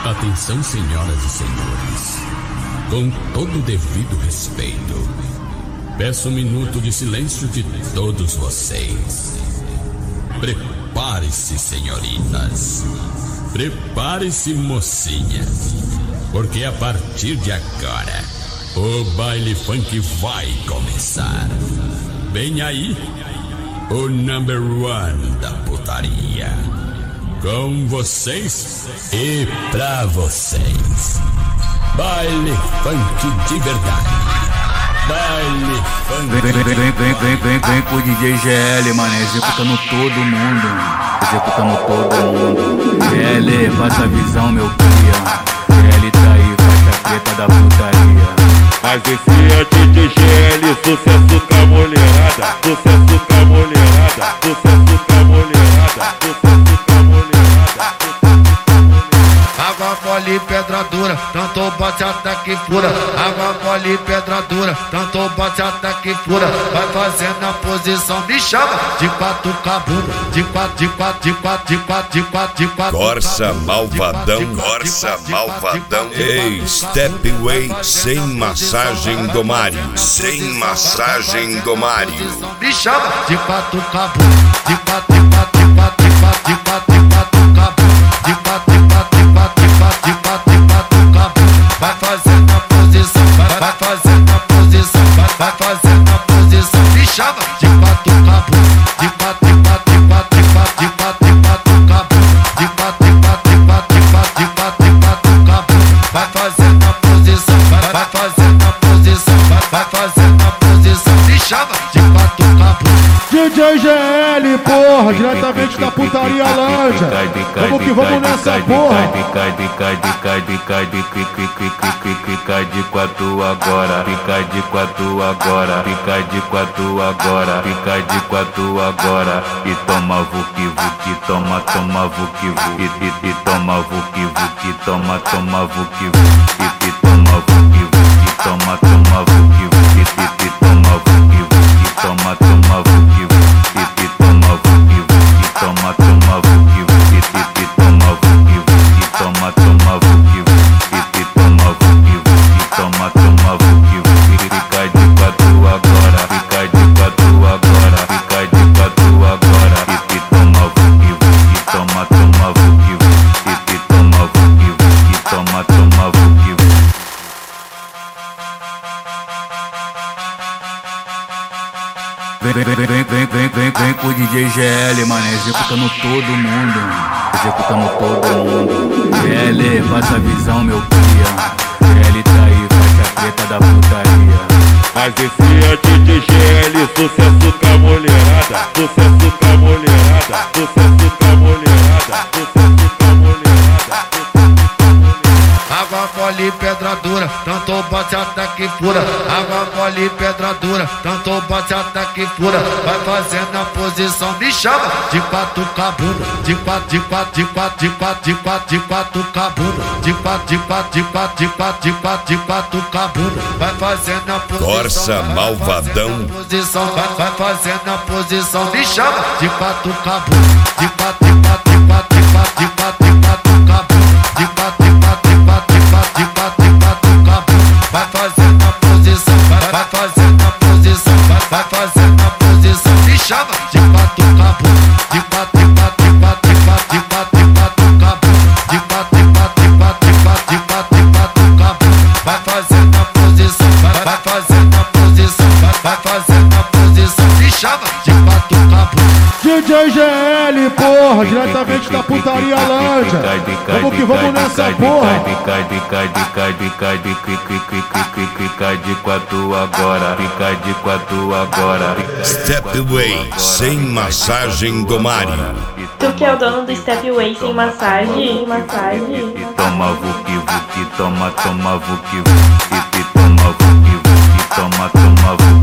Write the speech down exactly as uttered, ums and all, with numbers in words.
Atenção, senhoras e senhores. Com todo o devido respeito, peço um minuto de silêncio de todos vocês. Prepare-se, senhoritas. Prepare-se, mocinha. Porque a partir de agora, o baile funk vai começar. Vem aí, o number one da putaria. Com vocês e pra vocês. Baile funk de verdade. Baile funk. Vem, vem, vem, vem, vem, vem, vem, vem com o D J G L, mano, executando todo mundo. Executando todo mundo. G L, passa a visão, meu cria. G L tá aí, faixa preta da putaria. Mas esse é D J G L, sucesso com a mulherada. Sucesso com a mulherada. Sucesso com a mulherada. Sucesso com a mulherada. Água mole, pedra dura, tanto bate até que fura. Água mole, pedra dura, tanto bate até que fura. Vai fazendo a posição, me chama de quatro cabuna. De quatro, de quatro, de quatro, de quatro, de quatro, de quatro. Corsa malvadão, Corsa malvadão. Ei, Stepway sem massagem do Mário. Sem massagem do Mário. Me chama de quatro cabuna. De quatro, de quatro, de quatro, de quatro, de quatro, de quatro cabuna. De quatro, de quatro, de quatro, de quatro, de quatro, de quatro cabuna. Vai fazendo a posição, vai, vai fazendo a posição, vai, vai fazendo a posição. Me chama de quatro cabuna. De quatro, de quatro, de quatro, de quatro, de quatro, de quatro cabuna. De quatro, de quatro, de quatro, de quatro, de quatro, de quatro cabuna. Vai fazendo a posição, vai, vai fazendo a posição, vai, vai fazendo a posição. Me chama de quatro cabuna. D J G L, porra, diretamente da putaria Lanja. Vamos que vamos nessa porra. Fica de cai de cai de cai de cri cri cri cri cri cri cai de quatro agora. Fica de quatro agora. Fica de quatro agora. Fica de quatro agora. E toma vuki vuki, toma toma vuki vuki. E, e, e toma vuki vuki, toma toma vuki vuki. E, e toma vuki vuki, toma toma vuki vuki. E, e toma vuki vuki, toma toma vuki vuki. E, e toma vuki vuki, toma toma vuki vuki. E, e toma vuki vuki, toma toma vuki vuki. E, e toma vuki vuki, toma toma vuki vuki. Fica de quatro agora. Fica de quatro agora. Fica de quatro agora. E, e toma vuki vuki, toma toma vuki vuki. E, e toma vuki vuki, toma toma vuki vuki. Vem, vem, vem, vem, vem, vem, vem, vem com o D J G L, mano, executando todo mundo. Executando todo mundo. G L, passa a visão, meu cria. G L tá aí, faixa preta da putaria. Mas esse é D J G L, sucesso com a mulherada. Sucesso com a mulherada. Sucesso com a mulherada. Sucesso com a mulherada. Água mole, pedra dura, tanto bate até que fura. Água mole, pedra dura, tanto bate até que fura. Vai fazendo a posição, me chama de quatro cabuna. De quatro, de quatro, de quatro, de quatro, de quatro, de quatro cabuna. De quatro, de quatro, de quatro, de quatro, de quatro, de quatro cabuna. Vai fazendo a posição, Corsa malvadão. Posição, vai, vai fazendo a posição, me chama de quatro cabuna. De quatro, de quatro, de quatro, de quatro, de quatro, de quatro cabuna. De quatro, de quatro, de quatro, de quatro, de quatro, de quatro cabuna. Vai fazendo a posição, vai, vai fazendo a posição, vai, vai fazendo a posição. Me chama de quatro cabuna. De quatro, de quatro, de quatro, de quatro, de quatro, de quatro cabuna. De quatro, de quatro, de quatro, de quatro, de quatro, de quatro cabuna. Vai fazendo a posição, vai, vai fazendo a posição, vai, vai fazendo a posição. Me chama de quatro cabuna. D J G L, porra, diretamente da putaria Lanja. Vamos que vamos nessa porra. Fica de cai de cai de cai de cri cri cri cri cri cri cai de quatro agora. Fica de quatro agora. Stepway sem massagem do Mário. Tu que é o dono do Stepway sem massagem, massagem. E toma vuki vuki, toma toma vuki vuki. E toma vuki vuki, toma toma vuki.